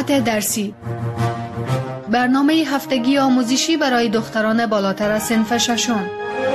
روایت درسی، برنامه هفتگی آموزشی برای دختران بالاتر از صنف ششم.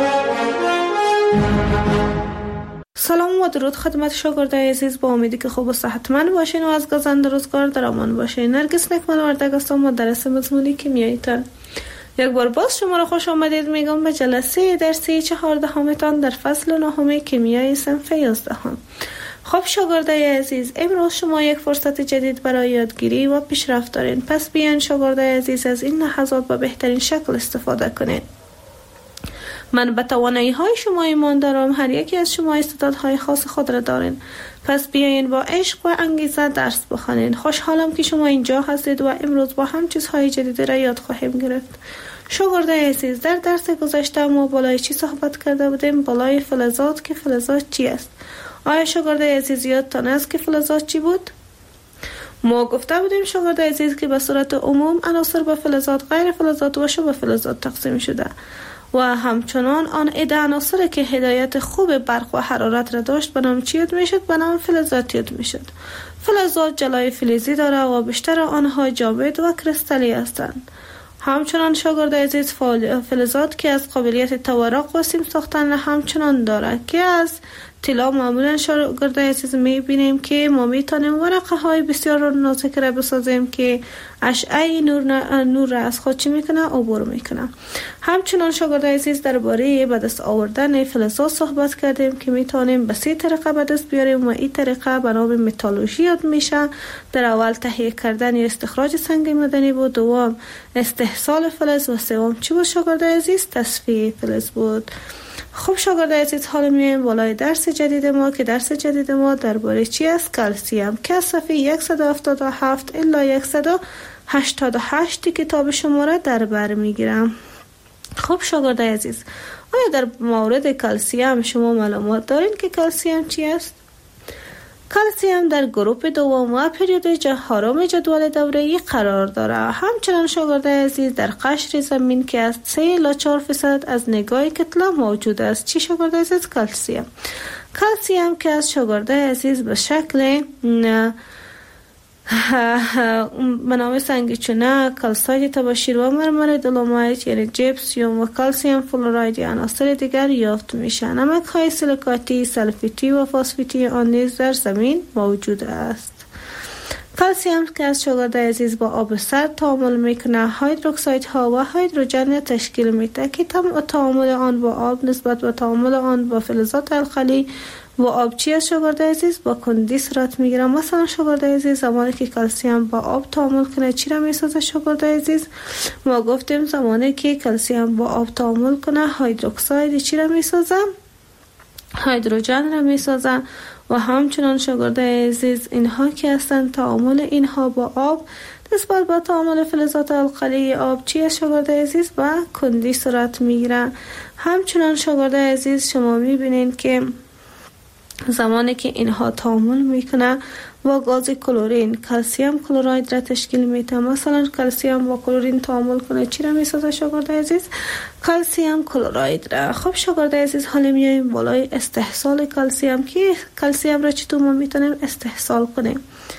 سلام و درود خدمت شاگردای عزیز، با امیدی که خوب و صحتمند باشین و از گزند روزگار در امان باشین. نرگس نکمل وردگ هستم، مدرس مضمون کیمیاییتان. یک بار باز شما را خوش آمدید میگم به جلسه درسی 14 در فصل 9 کیمیای صنف 11. خب شاگردای عزیز، امروز شما یک فرصت جدید برای یادگیری و پیشرفت دارین. پس بیاین شاگردای عزیز از این لحظات به بهترین شکل استفاده کنید. من به توانایی های شما ایمان دارم. هر یکی از شما استعدادهای خاص خود را دارین. پس بیاین با عشق و انگیزه درس بخونین. خوشحالم که شما اینجا هستید و امروز با هم چیزهای جدید را یاد خواهیم گرفت. شاگردای عزیز، در درس گذشته ما بالای چی صحبت کرده بودیم؟ بالای فلزات. که فلزات چی است؟ آیا شاگردای عزیز یادتان است که فلزات چی بود؟ ما گفته بودیم شاگردای عزیز که به صورت عموم عناصر به فلزات، غیر فلزات و شبه فلزات تقسیم شده و همچنان آن عده عناصر که هدایت خوب برق و حرارت را داشت به نام چی یاد میشد؟ به نام فلزات یاد میشد. فلزات جلای فلزی داره و بیشتر آنها جامد و کریستالی هستند. همچنان شاگردای عزیز فلزات که از قابلیت تورق و سیم ساختن همچنان داره که از طلا معمولا شاگردای عزیز میبینیم که ما میتونیم ورقه های بسیار نازک را بسازیم که اشعه نور را از خود چی میکنه؟ عبور میکنه. همچنان شاگردای عزیز درباره به دست آوردن فلزات صحبت کردیم که میتونیم به 3 طریقه به دست بیاریم و این طریقه به نام متالورژی یاد میشه. در اول تهیه کردن یا استخراج سنگ معدنی بود، دوم استحصال فلز و سوم چی بود شاگردای عزیز؟ تصفیه فلز بود. خب شاگردای عزیز، حالا میایم بالای درس جدید ما که درس جدید ما درباره چی است؟ کلسیم، که از صفحه 177 الی 188 کتاب شما را در بر میگیرم. خب شاگردای عزیز، آیا در مورد کلسیم شما معلومات دارین که کلسیم چی است؟ کلسیم در گروپ دوم و پریود چهارم جدول دوره‌ای قرار داره. همچنان شاگردای عزیز در قشر زمین که از 3 الی 4% از نگاه کتله موجود است. چی شاگردای عزیز؟ کلسیم. کلسیم که از شاگردای عزیز به شکل به نام سنگ چونه، کلساید تباشیر و مرمر دولومایت یعنی جپسیوم و کلسیم فلوراید یا عناصر دیگر یافت میشه. نمک های سیلیکاتی، سلفیتی و فسفیتی آن نیز در زمین موجود است. کلسیم که از شاگردای عزیز با آب سرد تعامل میکنه، هیدروکساید ها و هیدروژن تشکیل میده که تعامل آن با آب نسبت به تعامل آن با فلزات القلی و آب چی از شاگردای عزیز؟ با کندی صورت میگیره. مثلا شاگردای عزیز زمانی که کلسیم با آب تعامل کنه چی را میسازه شاگردای عزیز؟ ما گفتیم زمانی که کلسیم با آب تعامل کنه هیدروکساید چی را میسازه؟ هیدروژن را میسازه. و همچنان شاگردای عزیز اینها که هستند تعامل اینها با آب نسبت به تعامل فلزات القلی آب چی از شاگردای عزیز؟ با کندی صورت میگیره. همچنان شاگردای عزیز شما میبینین که زمانی که اینها تعامل میکنه با گاز کلورین کلسیم کلراید را تشکیل میده. مثلا کلسیم با کلورین تعامل کنه چی را میسازه شاگردای عزیز؟ کلسیم کلراید را. خب شاگردای عزیز، حالا میایم بالای استحصال کلسیم که کلسیم را چطور ما میتونیم استحصال کنیم؟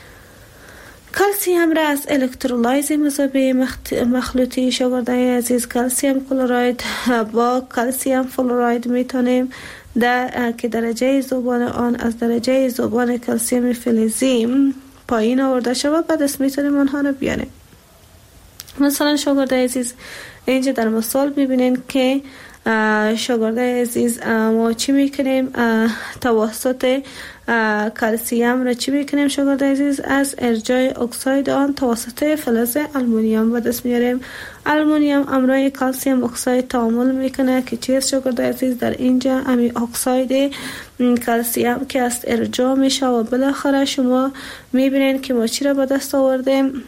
کلسیم را از الکترولایز مذابه مخلوطی شاگردای عزیز کلسیم کلراید با کلسیم فلوراید میتونیم که درجه ذوبان آن از درجه ذوبان کلسیم فلزی پایین آورده شود، بعد از میتونیم آنها را بیاریم. مثلا شاگردای عزیز اینجا در مثال ببینین که شاگردای عزیز ما چی میکنیم؟ توسط کلسیم را چی میکنیم شاگردای عزیز؟ از ارجاع اکساید آن توسط فلز آلومینیوم به دست میاریم. آلومینیوم امرای کلسیم اکساید تعامل میکنه که چیز شاگردای عزیز در اینجا امی اکساید کلسیم که از ارجاع میشه و بالاخره شما میبینین که ما چی را به دست آوردیم؟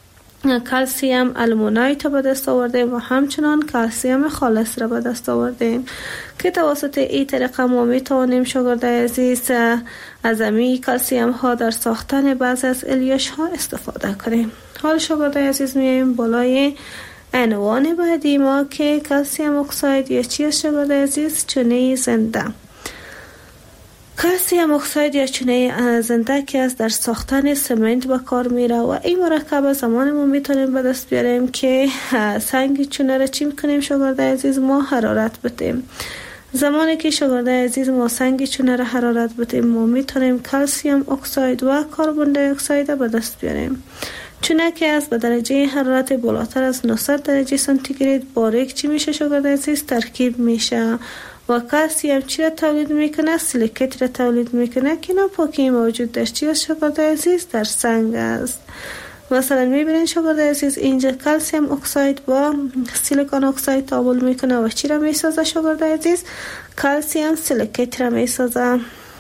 کلسیم آلومینایت به دست آوردیم و همچنان کلسیم خالص را به دست آوردیم که توسط این طریقه ما میتوانیم شاگردای عزیز از امی کلسیم ها در ساختن بعض از الیاش ها استفاده کنیم. حال شاگردای عزیز میایم بالای عنوان بعدی ما که کلسیم اکساید یا چی است شاگردای عزیز؟ چونه زنده. کلسیم اکساید یا چونه زنده که است در ساختن سمنت به کار میره و این مرکب زمان ما میتونیم به دست بیاریم که سنگ چونه را چی میکنیم شاگرد عزیز ما حرارت بدیم. زمانی که شاگرد عزیز ما سنگ چونه را حرارت بدیم ما میتونیم کلسیم اکساید و کربن دی اکساید به دست بیاریم. چونه که از به درجه حرارت بالاتر از 900 درجه سانتیگراد باریک چی میشه شاگرد عزیز ترکیب میشه و کلسیم چی را تولید میکنه؟ سیلیکیت را تولید میکنه که ناپاکی موجود در چی است شاگرد عزیز؟ در سنگ است. مثلا میبینید شاگرد عزیز اینجا کلسیم اکساید با سیلیکون اکساید تعامل میکنه و چی را میسازه شاگرد عزیز؟ کلسیم سیلیکیت را میسازه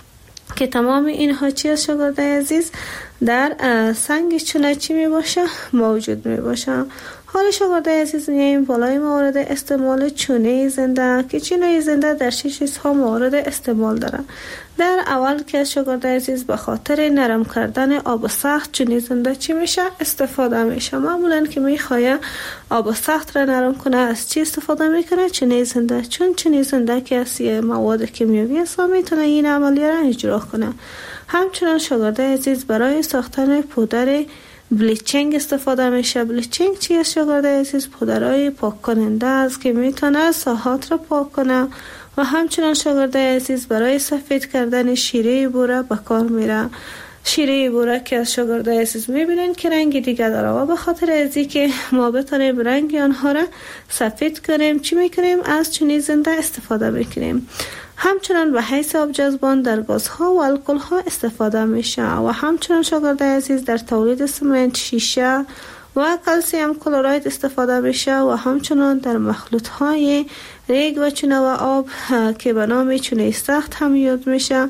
که تمام اینها چی است شاگرد عزیز؟ در سنگ چونه چی میباشه؟ موجود میباشه. حالا شاگرد عزیز میاییم بالای موارد استعمال چونه زنده که چونه زنده در 6 چیزها موارد استعمال داره. در اول که شاگرد عزیز به خاطر نرم کردن آب سخت چونه زنده چی میشه؟ استفاده میشه. معمولا که میخواه آب سخت را نرم کنه از چی استفاده میکنه؟ چونه زنده، چون چونه زنده که از مواد کیمیایی است میتونه این عملیه را اجرا کنه. همچنان شاگرد عزیز برای ساختن پودر بلیچینگ استفاده میشه. بلیچینگ چی است شاگرد عزیز؟ پودرهای پاک کننده است که میتونه ساحات را پاک کنه و همچنان شاگرد عزیز برای سفید کردن شیره بوره به کار میره. شیره بوره که از شاگرد عزیز میبینین که رنگ دیگه داره و به خاطر ازی که ما بتونیم رنگ آنها را سفید کنیم چی میکنیم؟ از چونه زنده استفاده میکنیم. همچنان به حیث آبجذبان در گازها و الکل‌ها استفاده میشه و همچنان شاگرد عزیز در تولید سمنت، شیشه و کلسیم کلراید استفاده میشه و همچنان در مخلوط‌های ریگ و چونه و آب که به نام چونه سخت هم یاد میشه.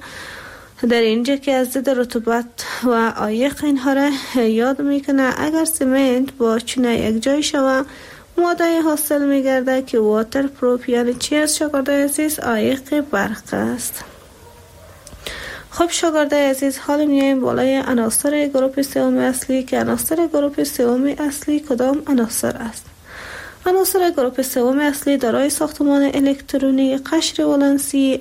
در اینجا که از ضد رطوبت و عایق اینها را یاد میکنه. اگر سمنت با چونه یک جای شوه ماده حاصل میگرده که واتر پروف یعنی چی است شاگرد عزیز؟ عایق برق است. خب شاگرد عزیز حالا میایم بالای عناصر گروه سوم اصلی که عناصر گروه سوم اصلی کدام عناصر است؟ عناصر گروه سوم اصلی دارای ساختمان الکترونی قشر ولانسی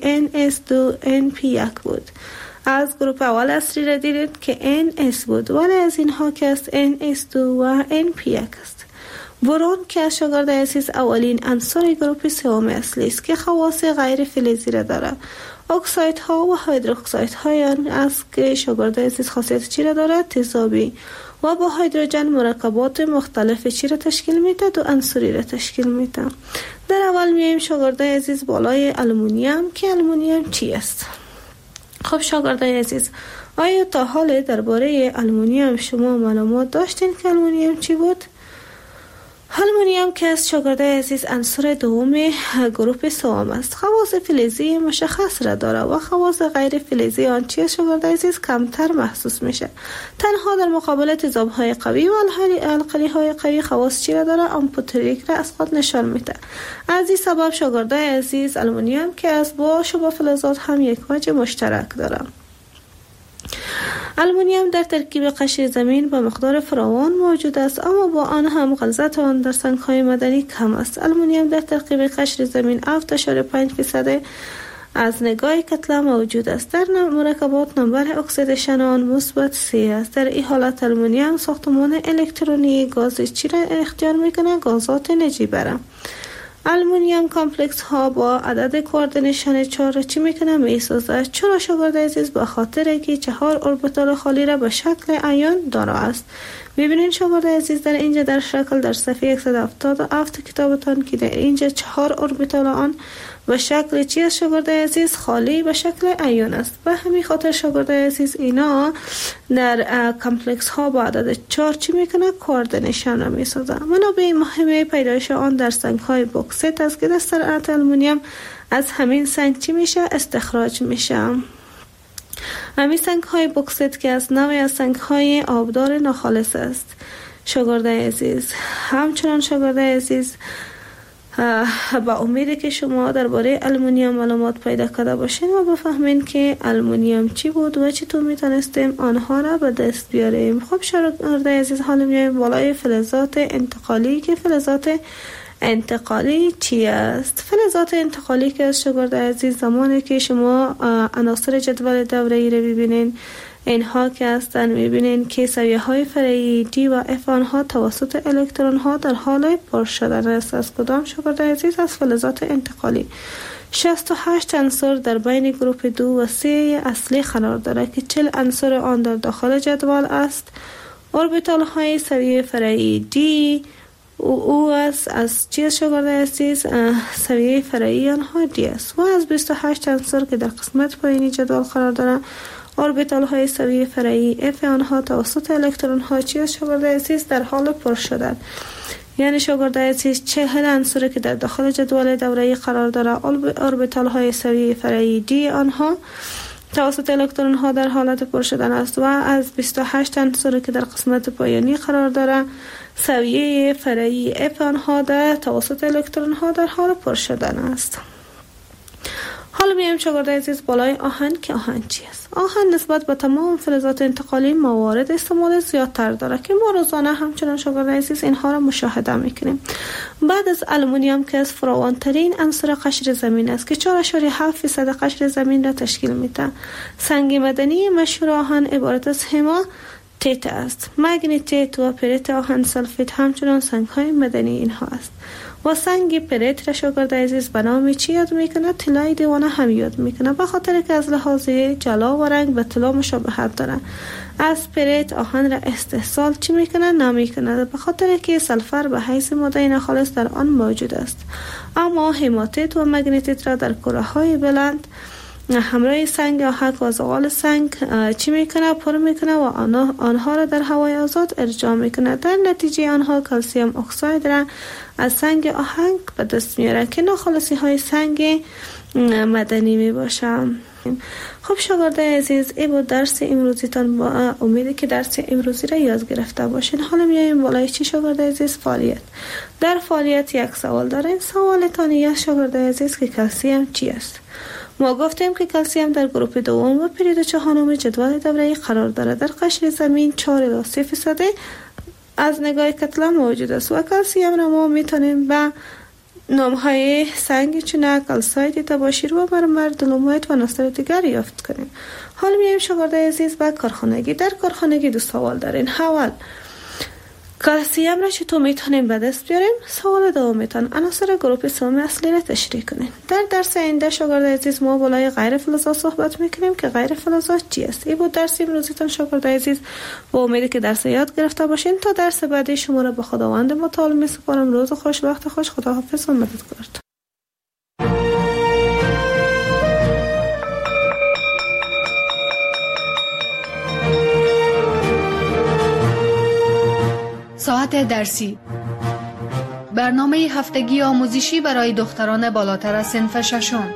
NS2NP1 بود. از گروه اول اصلی را دیدید که NS بود ولی از اینها که است NS2 و NP1 است. برون که از شاگرد عزیز اولین عنصر گروه سوم اصلی است که خواص غیر فلزی را داره. اکساید ها و هیدروکساید های آن است که شاگرد عزیز خاصیت چی را داره؟ تضادی و با هیدروژن مرکبات مختلف چی را تشکیل میده؟ دو عنصری را تشکیل میده. در اول میایم شاگرد عزیز بالای آلومینیوم که آلومینیوم چی است؟ خب شاگرد عزیز آیا تا حال درباره آلومینیوم شما معلومات داشتین که آلومینیوم چی بود؟ آلومینیوم که از شاگرد عزیز عنصر دوم گروه سوم است. خواص فلزی مشخص را داره و خواص غیر فلزی آن چی شاگرد عزیز کمتر محسوس میشه. تنها در مقابل تضادهای قوی و القلی های قوی خواص چی را داره؟ آمپوتریک را از خود نشان میده. از این سبب شاگرد عزیز آلومینیوم که از با شبه فلزات هم یک وجه مشترک داره. آلومینیوم در ترکیب قشر زمین به مقدار فراوان موجود است اما با آن هم غلظت آن در سنگ‌های معدنی کم است. آلومینیوم در ترکیب قشر زمین 7.5% از نگاه کتله موجود است. در مرکبات نمبر اکسیدیشن آن مثبت 3 است. در این حالت آلومینیوم ساختمان الکترونی گاز چی را اختیار میکنه؟ گازات نجیبه. آلومینیوم کامپلکس ها با عدد کوردینیشن 4 چی میکنه؟ میسازه. چرا شاگرد عزیز؟ به خاطر که 4 اوربیتال خالی را به شکل ایون داره است. ببینید شاگرد عزیز در اینجا در شکل در صفحه 177 کتابتان که در اینجا 4 اوربیتال آن به شکل چی است شاگرد عزیز؟ خالی به شکل ایون است. به همین خاطر شاگرد عزیز اینا در کامپلکس ها با عدد 4 چی میکنه؟ کوردینیشن را میسازه. منابع مهم پیدایش آن در سنگ های بوکسیت است که در صنعت آلومینیوم از همین سنگ چی میشه؟ استخراج میشه. همین سنگ های بوکسیت که از نوعی از سنگ های آبدار ناخالص است. شاگرد عزیز همچنان شاگرد عزیز با امیده که شما درباره آلومینیوم معلومات پیدا کرده باشین و بفهمین که آلومینیوم چی بود و چطور میتونستیم آنها را به دست بیاریم. خب شاگرد عزیز حالا میایم بالای فلزات انتقالی که فلزات انتقالی چی است؟ فلزات انتقالی که از شاگرد عزیز زمانی که شما عناصر جدول دوره‌ای رو ببینین، اینها که هستن میبینین که سویه های فرعی D و F آنها توسط الکترون ها در حال پر شدن است. از کدام شاگرد عزیز؟ از فلزات انتقالی. 68 عنصر در بین گروپ 2 و 3 اصلی قرار دارد که 40 عنصر آن در داخل جدول است. اوربیتال های سویه فرعی D او است. از چی شاگرد عزیز؟ سویه فرعی آنها D است. و از 28 عنصر که در قسمت پایینی جدول قرار دارند، اوربیتال های سویه فرعی F آنها توسط الکترون ها چی است شاگرد عزیز؟ در حال پر شدن. یعنی شاگرد عزیز 40 عنصر که در داخل جدول دوره‌ای قرار دارد، اوربیتال های سویه فرعی D آنها توسط الکترون ها در حالت پر شدن است. و از 28 عنصر که در قسمت پایانی قرار دارد، سویه فرعی F آنها در توسط الکترون ها در حال پر شدن است. حالا میایم شاگرد عزیز بالای آهن که آهن چی است؟ آهن نسبت به تمام فلزات انتقالی موارد استعمال زیادتر دارد که ما روزانه همچنان شاگرد عزیز اینها را مشاهده میکنیم. بعد از آلومینیوم که از فراوانترین عنصر قشر زمین است که 4.7% قشر زمین را تشکیل میده. سنگ مدنی مشهور آهن عبارت از هماتیت است. مگنیتیت و پریت آهن سلفیت همچنان سنگ های مدنی اینها است. و سنگ پریت را شاگرد عزیز به نام چی یاد میکنه؟ طلای دیوانه هم یاد میکنه، به خاطر که از لحاظ جلا و رنگ به طلا مشابهت داره. از پریت آهن را استحصال چی میکنه؟ نمیکنه، به خاطر که سلفر به حیث ماده ناخالص در آن موجود است. اما هماتیت و مگنیتیت را در کره های بلند همراه سنگ آهک و زغال سنگ چی میکنه؟ پر میکنه و آنها را در هوای آزاد ارجاع میکنه. در نتیجه آنها کلسیم اکساید را از سنگ آهک به دست میاره که ناخالصی های سنگ مدنی میباشه. خب شاگرد عزیز، این بود درس امروزیتان. با امید که درس امروزی را یاد گرفته باشین. حالا میایم بالای چی شاگرد عزیز؟ فعالیت. در فعالیت یک سوال داریم. سوالتان یک شاگرد عزیز که کلسیم چی است؟ ما گفتیم که کلسیم در گروپ دوم و پرید چهارم جدول دوره‌ای قرار دارد. در قشر زمین 4 الی 3% از نگاه کتله موجود است و کلسیم را ما میتونیم به نامهای سنگ چونه کلساید، تباشیر و مرمر، دلومایت و عناصر دیگر یافت کنیم. حالا میایم شاگرد عزیز به کارخانگی. در کارخانگی 2 سوال دارین. اول، کلسیم را چطور میتونیم به دست بیاریم؟ سوال دومیتان، عناصر گروپ سوم اصلی را تشریح کنین. در درس آینده شاگرد عزیز ما بالای غیر فلزات صحبت میکنیم که غیر فلزات چی است. این بود درس امروزیتان شاگرد عزیز. با امیدی که درس یاد گرفته باشین. تا درس بعدی شما را به خداوند متعال میسپارم. روز خوش، وقت خوش. خداحافظ و مددگار. ساعت درسی، برنامه هفتگی آموزشی برای دختران بالاتر از صنف ششم.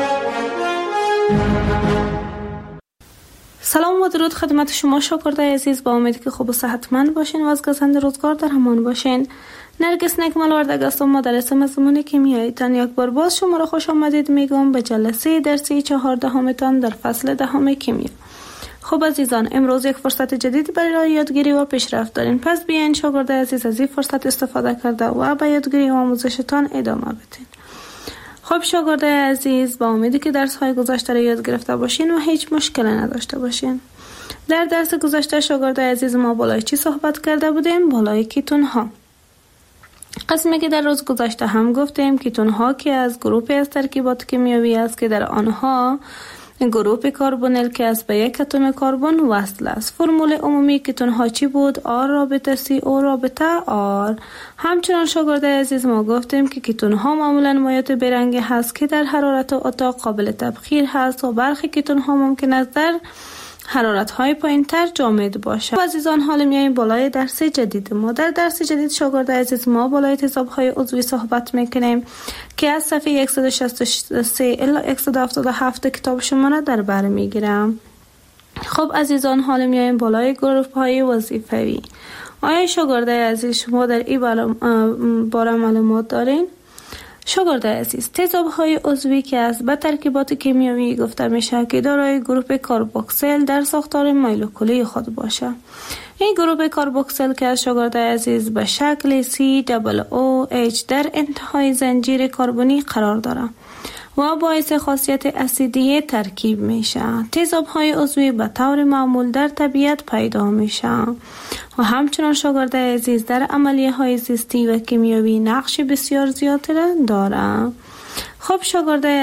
سلام و درود خدمت شما شاگرد عزیز. با امید که خوب و صحتمند باشین و از گزند روزگار در امان باشین. نرگس نکمل وردگ هستم، مدرس مضمون کیمیایی تان. یک بار باز شما را خوش آمدید میگم به جلسه درسی 14 تان در فصل 10 کیمیا. خب عزیزان، امروز یک فرصت جدید برای یادگیری و پیشرفت دارین. پس بیاین شاگرد عزیز از این فرصت استفاده کرده و به یادگیری و آموزشتان ادامه بدین. خب شاگرد عزیز، با امیدی که درس های گذشته را یاد گرفته باشین و هیچ مشکلی نداشته باشین. در درس گذشته شاگرد عزیز ما بالای چی صحبت کرده بودیم؟ بالای کیتون ها. قسمی که در روز گذشته هم گفتیم کیتون ها که از گروپی از ترکیبات کیمیایی است که در آنها گروپ کربونیل که از به یک اتم کربن وصل است. فرمول عمومی کیتون ها چی بود؟ آر رابطه سی او رابطه آر. همچنان شاگرد عزیز ما گفتیم که کیتون ها معمولا مایع برنگ هست که در حرارت اتاق قابل تبخیر هست و برخی کیتون ها ممکن است در حرارت های پایین تر جامد باشه. عزیزان، حالا میایم بالای درس جدید ما. در درس جدید شاگرد عزیز ما بالای تضاد های عضوی صحبت میکنیم که از صفحه 163 الی 177 کتاب شما را در بر میگیرم. خب عزیزان، حالا میایم بالای گروپ های وظیفوی. آیا شاگرد عزیز شما در این باره معلومات دارین؟ شاگرده عزیز، تیزاب‌های عضوی که از به ترکیبات کیمیایی گفته میشه که دارای گروپ کاربوکسیل در ساختار مولکولی خود باشه. این گروپ کاربوکسیل که از شاگرده عزیز به شکل COOH در انتهای زنجیر کربنی قرار داره و باعث خاصیت اسیدی ترکیب میشه. تیزاب‌های عضوی به طور معمول در طبیعت پیدا میشه و همچنان شاگرده عزیز در عملیه‌های زیستی و کیمیایی نقش بسیار زیادی داره. خب شاگرده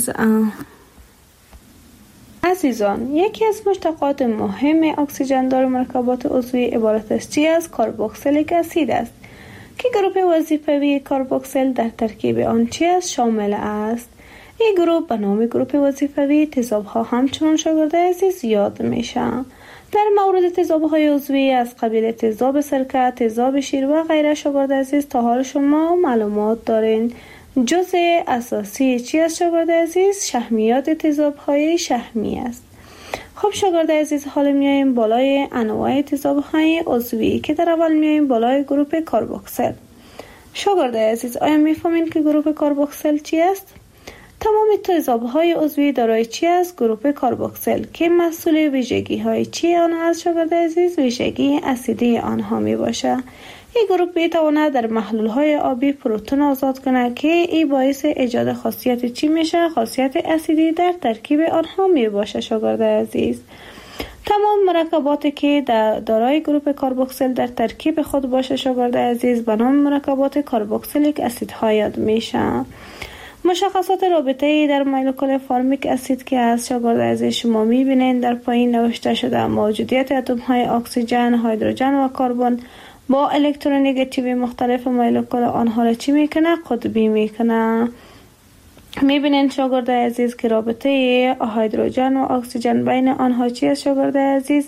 عزیزان، یکی از مشتقات مهم اکسیژن دار مرکبات عضوی عبارت است چی از کربوکسیلیک اسید است که گروپ وظیفوی کربوکسیل در ترکیب آن چی است شامل است. این گروه به نام گروپ وظیفوی تیزاب‌ها همچنان شاگرده عزیز یاد میشه. در مورد تیزاب‌های عضوی از قبیل تیزاب سرکه، تیزاب شیر و غیره شاگرده عزیز تا حال شما معلومات دارین. جزء اساسی چی است شاگرده عزیز؟ شحمیات تیزاب‌های شحمی است. خب شاگرده عزیز، حالا میایم بالای انواع تیزاب‌های عضوی که در اول میایم بالای گروپ کربوکسیل. شاگرده عزیز، آیا میفهمین که گروپ کربوکسیل چی است؟ تمام تیزاب‌های عضوی دارای چی است؟ گروپ کربوکسیل که مسئول ویژگی‌های چی آن است شاگرده عزیز؟ ویژگی اسیدی آنها می باشه. این گروپ میتواند در محلول‌های آبی پروتون آزاد کنه که این باعث ایجاد خاصیت چی میشه؟ خاصیت اسیدی در ترکیب آنها می باشه شاگرده عزیز. تمام مرکباتی که دارای گروپ کربوکسیل در ترکیب خود باشه شاگرده عزیز به نام مرکبات کربوکسیلیک اسیدها یاد میشه. مشخصات رابطه‌ای در مولکول فارمیک اسید که از شاگرده عزیز شما می‌بینید در پایین نوشته شده. موجودیت اتم‌های اکسیژن، هیدروژن و کربن با الکترونگاتیوی مختلف مولکول آنها را چی میکنه؟ قطبی میکنه. میبینید شاگرده عزیز که رابطه هیدروژن و اکسیژن بین آنها چی است شاگرده عزیز؟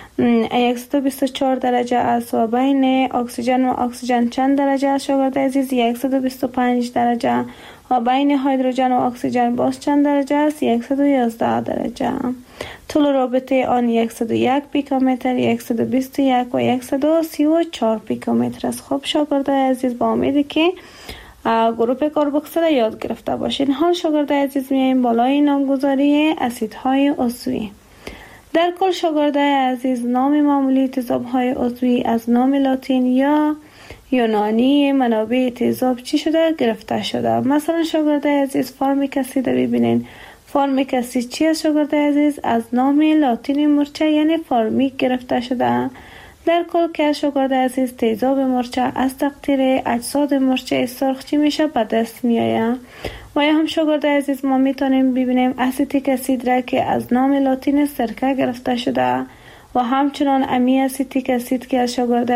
124 درجه است و بین اکسیژن و اکسیژن چند درجه است شاگرده عزیز؟ 125 درجه. و بین هیدروژن و اکسیژن باز چند درجه است؟ 111 درجه. طول رابطه آن 101 پیکومتر، 121 و 134 پیکومتر است. خب شاگرده عزیز، با امیدی که گروپ کربوکسیل یاد گرفته باشین. حال شاگرده عزیز میایم بالای نامگذاری اسیدهای عضوی. در کل شاگرده عزیز، نام معمولی تیزاب‌های عضوی از نام لاتین یا یونانی منابع تیزاب چی شده؟ گرفته شده. مثلا شاگرده عزیز فارمیک اسید ببینین. فارمیک اسید چی است شاگرده عزیز؟ از نام لاتین مرچه یعنی فارمیک گرفته شده. در کل که شاگرده عزیز تیزاب مرچه از تقطیر اجساد مرچه سرخ چی میشه؟ به دست میآید. و یا هم شاگرده عزیز ما میتونیم ببینیم اسیتیک اسید را که از نام لاتین سرکه گرفته شده و همچنان امی اسیتیک اسید که از شاگرده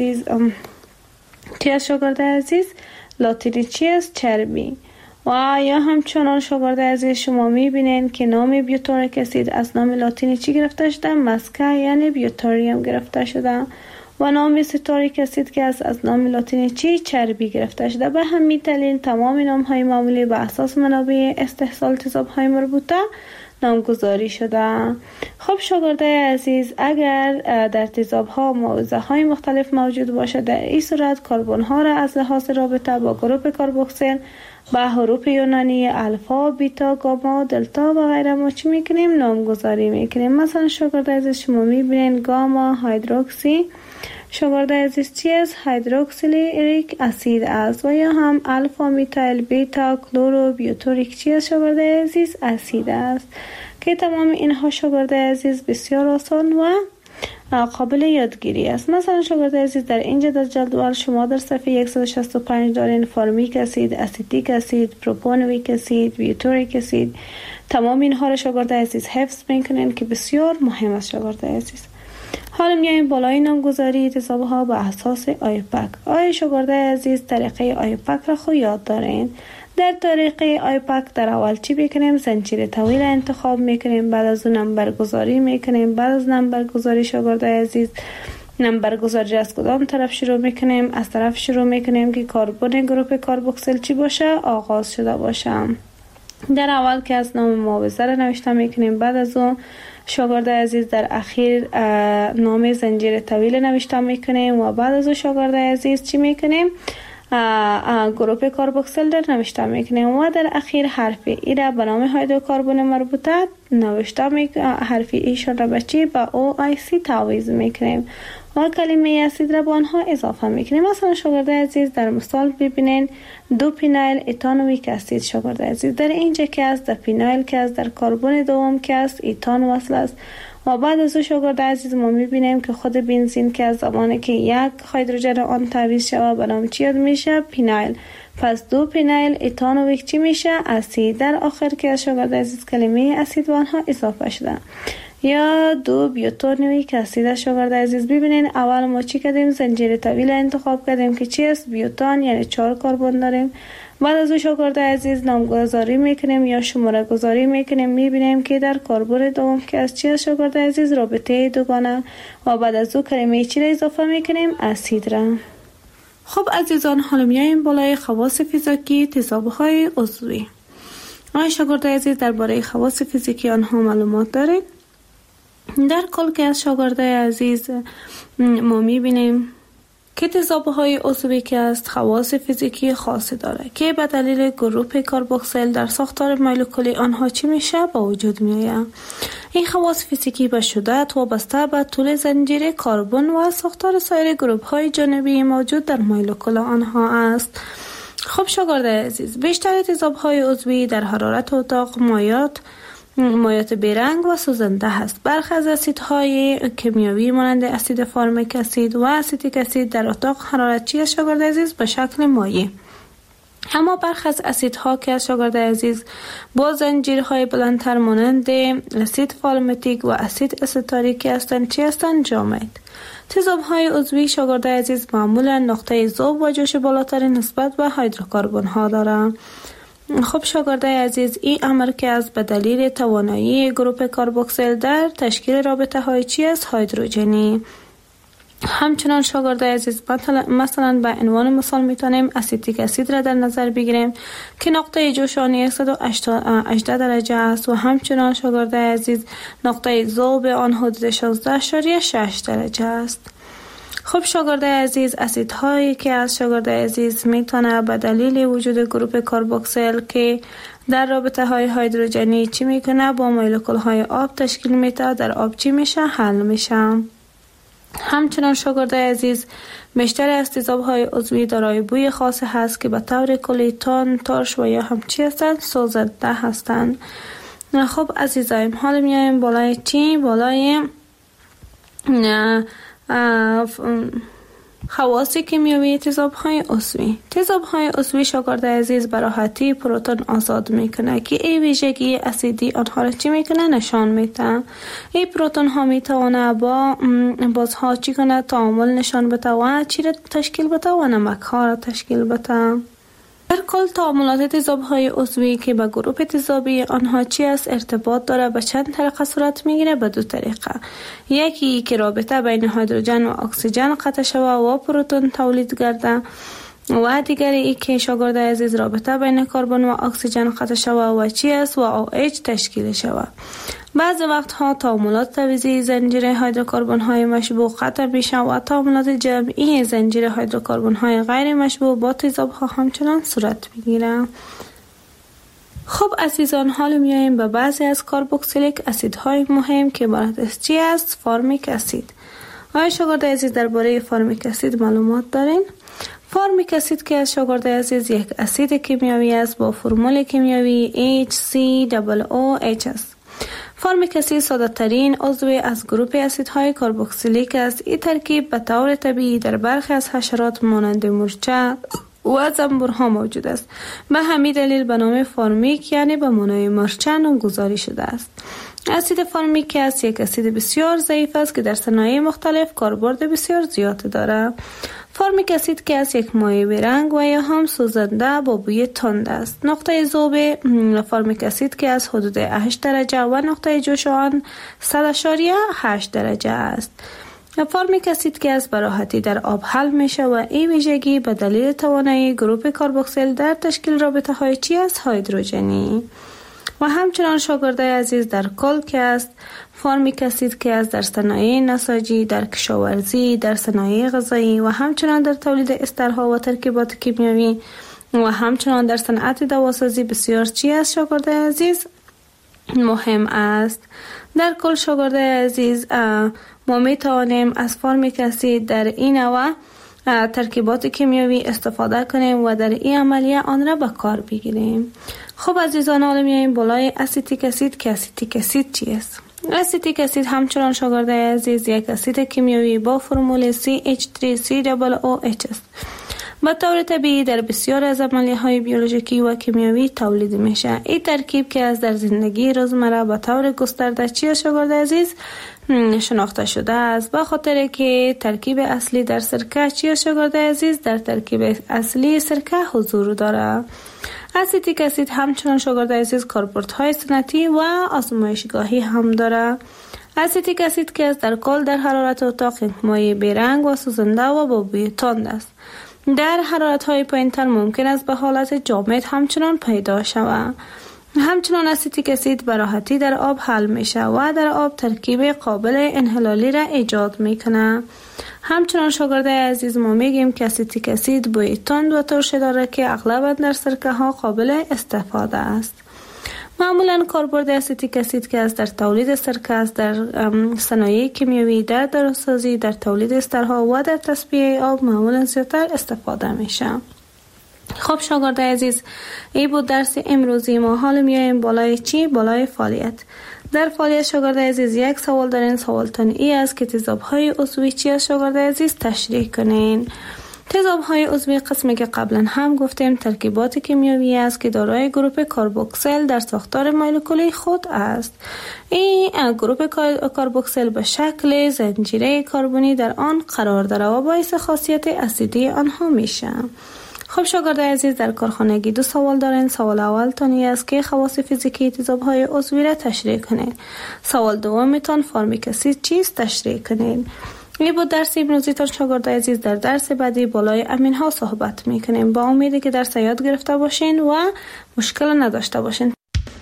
عزیز لاتینی چی است؟ چربی. و یا همچنان شاگرده عزیز شما میبینین که نام بیوتاریک اسید از نام لاتینی چی گرفته شده؟ مسکه یعنی بیوتاریوم گرفته شده. و نام ستاریک اسید که از نام لاتینی چی؟ چربی گرفته شده. به همین دلیل تمام نام های معمولی به اساس منابع استحصال تیزاب های مربوطه نامگذاری شده. خب شاگرده عزیز، اگر در تیزاب ها موضع های مختلف موجود باشه، در این صورت کربن ها را از لحاظ رابطه با گروپ کربوکسیل با حروف یونانی الفا، بیتا، گاما، دلتا و غیره ما چی میکنیم؟ نامگذاری میکنیم. مثلا شاگرده عزیز شما میبینین گاما هیدروکسی شاگرده عزیز چی است؟ هیدروکسیلیک اسید است. و یا هم الفا میتایل بیتا کلورو بیوتوریک چی است شاگرده عزیز؟ اسید است. که تمام اینها شاگرده عزیز بسیار آسان و قابل یادگیری است. مثلا شاگرده عزیز در اینجا در جدول شما در صفحه 165 دارین فارمیک اسید، اسیتیک اسید، پروپانویک اسید، بیوتوریک اسید. تمام اینها را شاگرده عزیز حفظ میکنین که بسیار مهم است شاگرده عزیز. حالا میایم بالای نامگذاری تیزاب ها به اساس آیوپک. آیا شاگرده عزیز طریقه آیوپک را خود یاد دارین؟ در طریقه آیوپک در اول چی میکنیم؟ زنجیر طویل انتخاب میکنیم، بعد از اون نمبر گذاری میکنیم. بعد از نمبر گذاری شاگرده عزیز نمبر گذاری از کدام طرف شروع میکنیم؟ از طرف شروع میکنیم که کربن گروپ کربوکسیل چی باشه؟ آغاز شده باشه. در اول که از نام معاوضه را نوشته میکنیم، بعد از اون شاگرده عزیز در اخیر نام زنجیر طویل نوشته میکنیم و بعد از اون شاگرده عزیز چی میکنیم؟ گروپ کربوکسیل در نوشته میکنیم و در اخیر حرف ای را به نام هیدروکربن مربوطه نوشته حرف ایشان را به چی؟ به OIC تعویض میکنیم و کلمه اسید را به آنها اضافه میکنیم. مثلا شاگرد عزیز در مثال ببینین 2 پینایل ایتانویک اسید. شاگرد عزیز در اینجا که است در پینایل که است در کربن دوم که است ایتان وصل است و بعد از او شاگرد عزیز ما میبینیم که خود بنزین که از زمانی که یک هیدروژن آن تعویض شود به نام چی یاد میشه؟ پینایل. پس 2 پینایل ایتانویک چی میشه؟ اسید. در آخر که شاگرد عزیز کلمه اسید به آنها اضافه شده. یا 2 بیوتانویک اسید. شاگرد عزیز ببینین اول ما چی کردیم؟ زنجیره طویل انتخاب کردیم که چی است؟ بیوتان، یعنی 4 کربن داریم. بعد از او شاگرد عزیز نامگذاری میکنیم یا شماره گذاری میکنیم، میبینیم که در کربن دوم که از چی است شاگرد عزیز؟ رابطه دوگانه و بعد از او کلمه چی را اضافه میکنیم؟ اسید را. خب عزیزان حالا میایم بالای خواص فیزیکی تضادهای عضوی. آیا شاگرد عزیز درباره خواص فیزیکی آنها معلومات دارید؟ در کل که از شاگرد عزیز ما میبینیم که تضادهای عضوی که است خواص فیزیکی خاصی داره که به دلیل گروپ کربوکسیل در ساختار مولکولی آنها چی میشه؟ به وجود میآید. این خواص فیزیکی به شدت وابسته به طول زنجیره کربن و ساختار سایر گروپ های جانبی موجود در مولکول آنها است. خب شاگرد عزیز بیشتر تضادهای عضوی در حرارت اتاق مایعات بیرنگ و سوزنده هست. برخی از اسیدهای کیمیایی مانند اسید فارمیک اسید و اسیتیک اسید در اتاق حرارت چی است شاگرد عزیز؟ به شکل مایع. اما برخی از اسیدها که از شاگرد عزیز با زنجیرهای بلندتر مانند اسید فالمیتیک و اسید استاریک هستند چی هستند؟ جامد. تضادهای عضوی شاگرد عزیز معمولا نقطه ذوب و جوش بالاتر نسبت به هیدروکربن ها دارند. خب شاگرد عزیز این امر که از به دلیل توانایی گروپ کربوکسیل در تشکیل رابطه های چی است؟ هیدروژنی. همچنان شاگرد عزیز مثلا به عنوان مثال میتونیم اسیتیک اسید را در نظر بگیریم که نقطه جوش آن 118 درجه است و همچنان شاگرد عزیز نقطه ذوب آن حدود 16.6 درجه است. خب شاگرد عزیز اسیدهایی که از شاگرد عزیز میتونه به دلیل وجود گروپ کربوکسیل که در رابطه های هیدروژنی چی میکنه؟ با مولکول های آب تشکیل میده، در آب چی میشه؟ حل میشه. همچنان شاگرد عزیز بیشتر از تضادهای عضوی دارای بوی خاص هست که به طور کلی تند، ترش و یا هم چی هستند؟ سوزنده هستند. خب عزیزایم حالا میایم بالای چی؟ بالای خواص کیمیایی تضادهای عضوی. تضادهای عضوی شاگرد عزیز به راحتی پروتون آزاد میکنه که این ویژگی اسیدی آنها را چی میکنه؟ نشان میده. این پروتون ها میتونه با بازها چی کنه؟ تعامل نشان بده و چی را تشکیل بده؟ و نمک ها را تشکیل بده. در کل تعاملات تضادهای عضوی که به گروپ تضادی آنها چی است؟ ارتباط داره. به چند طریقه صورت میگیره؟ به 2 طریقه. یکی که رابطه بین هیدروژن و اکسیژن قطع شوه و پروتون تولید گرده و دیگری ای که شاگرد عزیز رابطه بین کربن و اکسیژن قطع شوه و چی است؟ و OH تشکیل شوه. بعض وقتها تعاملات تعویضی زنجیره هیدروکربن های مشبوع قطع میشه و تعاملات جمعی زنجیره هیدروکربن های غیر مشبوع با تضادها همچنان صورت میگیره. خب عزیزان حالا میایم به بعضی از کربوکسیلیک اسیدهای مهم که عبارت از چی است؟ فارمیک اسید. آیا شاگرد عزیز درباره فارمیک اسید معلومات دارین؟ فارمیک اسید که از شاگرد عزیز یک اسید کیمیایی است با فرمول کیمیایی HCOOH است. فارمیک اسید ساده ترین عضو از گروپ اسیدهای کربوکسیلیک است. این ترکیب به طور طبیعی در برخی از حشرات مانند مورچه و زنبورها موجود است. به همین دلیل به نام فارمیک یعنی به معنای مورچه نامگذاری شده است. اسید فارمیک است یک اسید بسیار ضعیف است که در صنایع مختلف کاربرد بسیار زیاد دارد. فارمیک اسید که از یک مایع بیرنگ و یا هم سوزنده با بوی تند است. نقطه ذوب فارمیک اسید که از حدود 8 درجه و نقطه جوش آن 100.8 درجه است. فارمیک اسید که از براحتی در آب حل میشه و این ویژگی به دلیل توانایی گروپ کربوکسیل در تشکیل رابطه های چی است؟ هیدروژنی. و همچنان شاگردای عزیز در کل که است، فارمیک اسید که است در صنایع نساجی، در کشاورزی، در صنایع غذایی و همچنان در تولید استرها و ترکیبات کیمیایی و همچنان در صنعت دواسازی بسیار چی است شاگردای عزیز؟ مهم است. در کل شاگردای عزیز ما می توانیم از فارمیک اسید در این نوع ترکیبات کیمیایی استفاده کنیم و در این عملیه آن را به کار بگیریم. خب عزیزان، حالا میایم بالای اسیتیک اسید که اسیتیک اسید چی است؟ اسیتیک اسید همچنان شاگردای عزیز یک اسید کیمیایی با فرمول CH3COOH است. به طور طبیعی در بسیار از عملیه‌های بیولوژیکی و کیمیایی تولید میشه. این ترکیب که از در زندگی روزمره به طور گسترده چی شاگردای عزیز شناخته شده است، به خاطر که ترکیب اصلی در سرکه چی شاگردای عزیز در ترکیب اصلی سرکه حضور داره. اسیتیک اسید همچنان شاگردای عزیز کاربردهای سنتی و آزمایشگاهی هم داره. اسیتیک اسید که از در کل در حرارت اتاق مایع بیرنگ و سوزنده و با بوی تند است. در حرارت‌های پایین‌تر ممکن است به حالت جامد همچنان پیدا شود. همچنان اسیتیک اسید به راحتی در آب حل میشه و در آب ترکیب قابل انحلالی را ایجاد میکنه. همچنان شاگردای عزیز ما میگیم که اسیتیک اسید بوی تند و ترش داره که اغلب در سرکه ها قابل استفاده است. معمولا کاربرد اسیتیک اسید که از در تولید سرکه است، در صنایع کیمیایی، در داروسازی، در تولید استرها و در تصفیه آب معمولا زیادتر استفاده میشه. خب شاگردای عزیز، این بود درس امروزی ما. حالا میایم بالای چی؟ بالای فعالیت. در فعالیت شاگردای عزیز یک سوال دارین. سوالتان ای است که تیزاب‌های عضوی چی است شاگردای عزیز تشریح کنین. تیزاب‌های عضوی قسمی که قبلا هم گفتیم ترکیبات کیمیایی است که دارای گروپ کاربوکسیل در ساختار مولکولی خود است. این گروپ کاربوکسیل به شکل زنجیره کربنی در آن قرار داره و باعث خاصیت اسیدی آنها میشه. خب شاگردای عزیز، در کارخانگی دو سوال دارین. سوال اول تانی است که خواص فیزیکی تیزاب‌های عضوی را تشریح کنید. سوال دوم تان فارمیک اسید چیست تشریح کنید. این بود درس امروزی تان شاگردای عزیز. در درس بعدی بالای امین ها صحبت میکنیم. با امیدی که درس یاد گرفته باشین و مشکل نداشته باشین.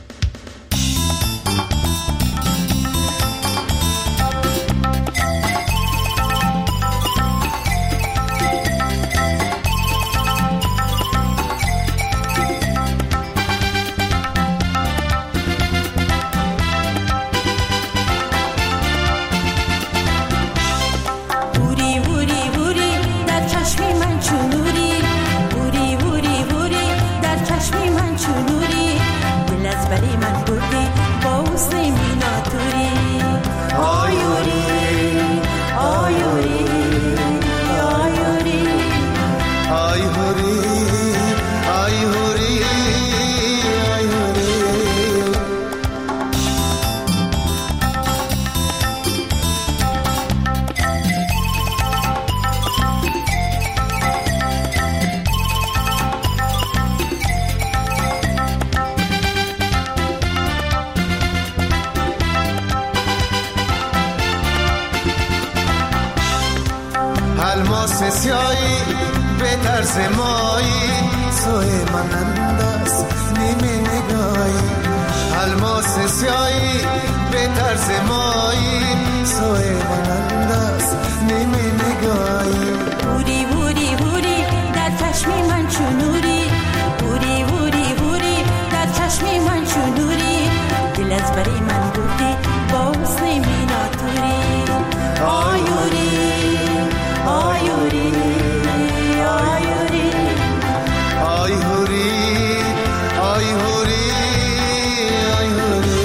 الماس سیایی به طرز مایی سوی من انداز نیمه نگاهی. الماس سیایی به طرز مایی سوی من انداز نیمه نگاهی. بوری بوری بوری در چشم من چونوری، بوری بوری بوری در چشم من چونوری، دل از بری من بودی با حسن میناتوری. آیوری آیوری آیوری آیوری آیوری آیوری.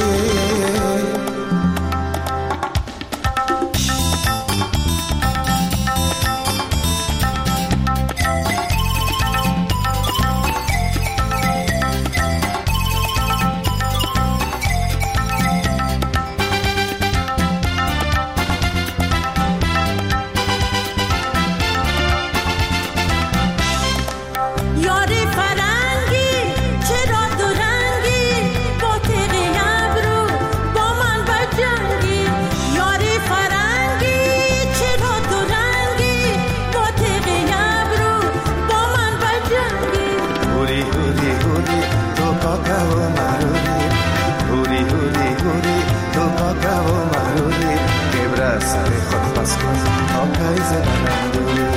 انگیز علم داره.